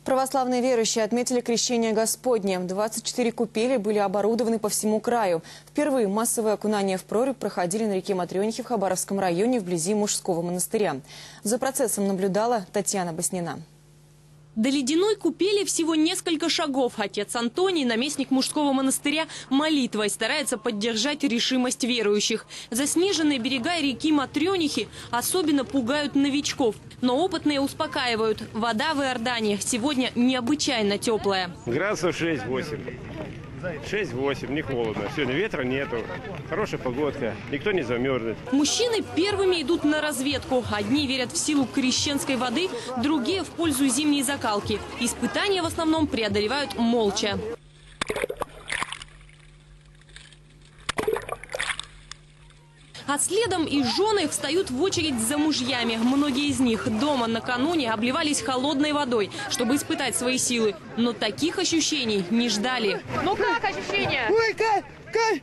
Православные верующие отметили крещение Господне. 24 купели были оборудованы по всему краю. Впервые массовое окунание в прорубь проходили на реке Матрёнихи в Хабаровском районе вблизи мужского монастыря. За процессом наблюдала Татьяна Баснина. До ледяной купели всего несколько шагов. Отец Антоний, наместник мужского монастыря, молитвой старается поддержать решимость верующих. Заснеженные берега реки Матрёнихи особенно пугают новичков. Но опытные успокаивают. Вода в Иордане сегодня необычайно теплая. Градусов 6-8. 6-8, не холодно. Сегодня ветра нету, хорошая погодка, никто не замерзнет. Мужчины первыми идут на разведку. Одни верят в силу крещенской воды, другие в пользу зимней закалки. Испытания в основном преодолевают молча. А следом и жены встают в очередь за мужьями. Многие из них дома накануне обливались холодной водой, чтобы испытать свои силы. Но таких ощущений не ждали. Ну как ощущения? Ой, Кай!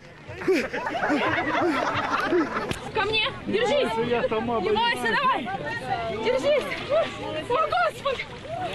Ко мне! Держись! Не бойся, давай! Держись! О, Господи!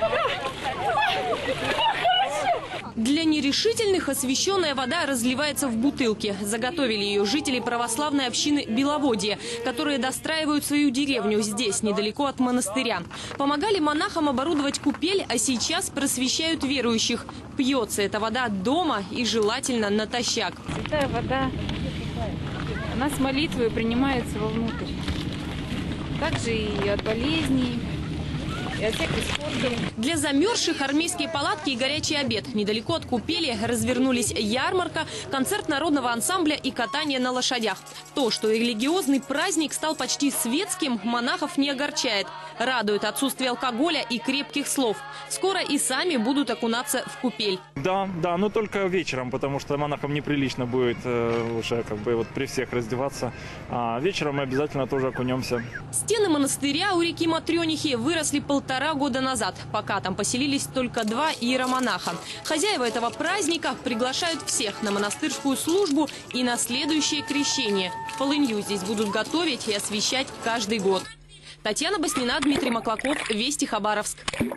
Для нерешительных освященная вода разливается в бутылки. Заготовили ее жители православной общины Беловодье, которые достраивают свою деревню здесь, недалеко от монастыря. Помогали монахам оборудовать купель, а сейчас просвещают верующих. Пьется эта вода дома и желательно натощак. Святая вода, она с молитвой принимается вовнутрь. Также и от болезней, и от всяких скорбей. Для замерзших армейские палатки и горячий обед. Недалеко от купели развернулись ярмарка, концерт народного ансамбля и катание на лошадях. То, что религиозный праздник стал почти светским, монахов не огорчает. Радует отсутствие алкоголя и крепких слов. Скоро и сами будут окунаться в купель. Да, но только вечером, потому что монахам неприлично будет уже при всех раздеваться. А вечером мы обязательно тоже окунемся. Стены монастыря у реки Матрёнихи выросли 1,5 года назад. Пока там поселились только 2 иеромонаха. Хозяева этого праздника приглашают всех на монастырскую службу и на следующее крещение. Полынью здесь будут готовить и освещать каждый год. Татьяна Баснина, Дмитрий Маклаков, Вести, Хабаровск.